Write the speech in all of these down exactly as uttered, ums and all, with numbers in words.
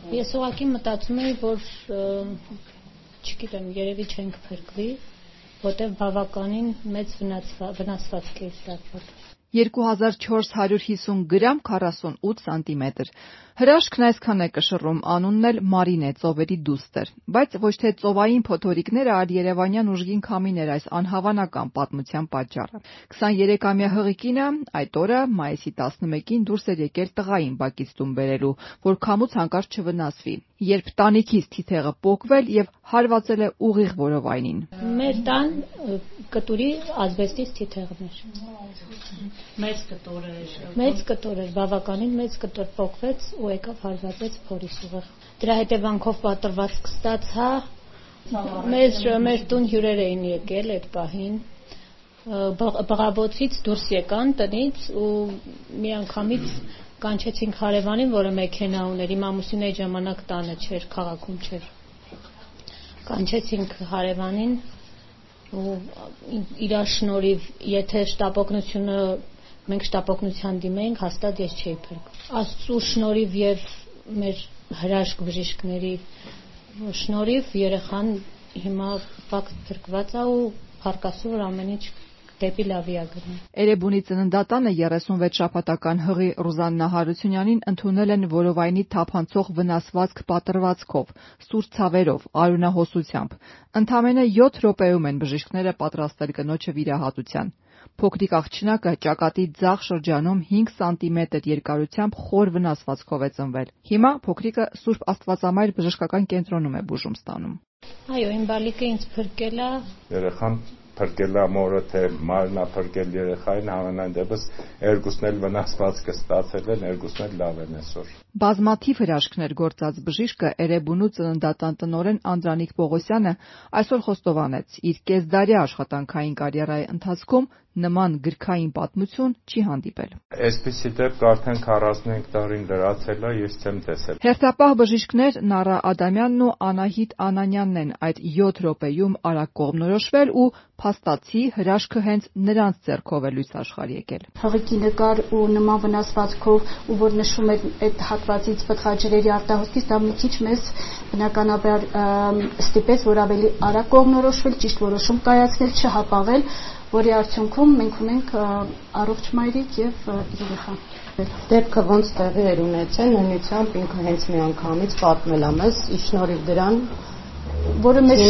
Ես ուղղակի մտածում եմ, որ չգիտեմ, երևի չենք փրկվի, որտեղ բավականին մեծ վնասվածք է ստացվել։ երկու հազար չորս հարյուր հիսուն գրամ քառասունութ սանտիմետր։ Հրաշքն այսքան է կշռում, անունն էլ Մարին է, ծովերի դուստր, բայց ոչ թե ծովային փոթորիկները, այլ երևանյան ուժգին քամին էր այս անհավանական պատմության պատճառը։ քսաներեքամյա հղի կինը այդ օրը մայիսի տասնմեկին դուրս էր եկել տղային բակից տուն բերելու, որ քամուց հանկարծ չվնասվի, երբ տանիքից թիթեղը պոկվել եւ հարվածել է ուղիղ որովայնին։ Մեր տան կտուրի ազբեստից թիթեղն էր։ Մեծ կտոր էր։ Մեծ կտոր էր, բավականին մեծ կտոր պոկվեց ու եկավ հարվածեց փորիս ուղիղ։ Դրա հետևանքով պատրվազք ստացա։ Մեր մեր տուն հյուրեր էին եկել այդ պահին։ Բղավոցից դուրս եկան տնից ու միանգամից կանչեցինք հարևանին, որը մեքենա ուներ, իմ ամուսինը այդ ժամանակ տանը չէր, քաղաքում չէր։ Կանչեցինք հարևանին ու իր շնորհիվ, եթե շտապօգնությունը մենք շտապօգնության դիմեինք, հաստատ ես չէի փրկվում։ Աստծո շնորհիվ եւ մեր հրաշք բժիշկների շնորհիվ երեխան հիմա փակ փրկված է ու փառք Աստծո, որ ամեն ինչ դեպի լավի է գնում։ Էրեբունի ծննդատանը երեսունվեց շաբաթական հղի Ռուզաննա Հարությունյանին ընդունել են որովայնի թափանցող վնասվածք պատրվածքով, սուր ցավերով, արյունահոսությամբ։ Ընդամենը յոթ րոպեում են բժիշկները պատրաստել կնոջը վիրահատության։ Փոքրիկ աղջնակը ճակատի ձախ շրջանում հինգ սանտիմետր երկարությամբ խոր վնասվածքով է ծնվել։ Հիմա փոքրիկը Սուրբ Աստվածամայր բժշկական կենտրոնում է բուժում ստանում։ Այո, իմ բալիկը ինձ փրկել է։ Երեխան փրկել է մորը, թե մայրն է փրկել երեխային, համենայն դեպս երկուսն էլ վնասվածքը ստացել են, երկուսն էլ լավ են այսօր։ Բազմաթիվ հրաշքներ գործած բժիշկը Էրեբունու ծննդատան տնօրեն Անդրանիկ Պողոսյանը այսօր խոստովանեց, իր կեսդարյա աշխատանքային կարիերայի ընթացքում նման գրքային պատմություն չի հանդիպել։ Այսպիսի դեպք արդեն քառասունհինգ տարին լրացել է, ես չեմ տեսել։ Հերթապահ բժիշկներ Նարա Ադամյանն ու Անահիտ Անանյանն են այդ յոթ րոպեում արագ կողմնորոշվել ու փաստացի հրաշքը հենց նրանց ձեռքով է լույս աշխարհ եկել։ Հղիկի նկար ու նման վնասվածքով ու որ նշում էր այդ հատվածից պտղաջրերի արտահոսքից, դա մի քիչ մեզ բնականաբար ստիպեց, որ ավելի արագ կողմնորոշվել, ճիշտ որոշում կայացնել, չհապաղել, որի արդյունքում մենք ունենք առողջ մայրիկ եւ երեխա։ Դեպքը ոնց տեղի էր ունեցել, նույնությամբ ինքը հենց միանգամից պատմել է մեզ, ի շնորհիվ դրան, որը մեզ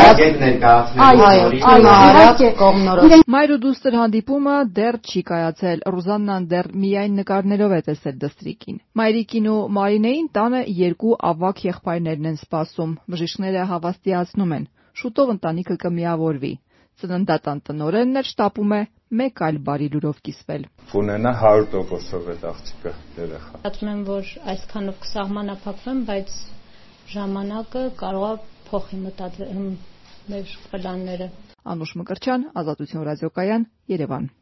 Մայր ու դուստր հանդիպումը դեռ չի կայացել։ Ռուզաննան դեռ միայն նկարներով է տեսել դստրիկին։ Մայրիկին ու Մարինեին տանը երկու ավագ եղբայրներն են սպասում։ Բժիշկները հավաստիացնում են, շուտով ընտանիքը կմիավորվի։ Ծննդատան տնօրենն էլ շտապում է մեկ այլ բարի լուրով կիսվել։ Կունենա հարյուր տոկոսով այդ աղջիկը երեխա։ Պատմում եմ, որ այսքանով կսահմանափակվեմ, բայց ժամանակը կարող է փոխի մտածել մեր պլանները։ Անուշ Մկրտչյան, Ազատություն ռադիոկայան, Երևան։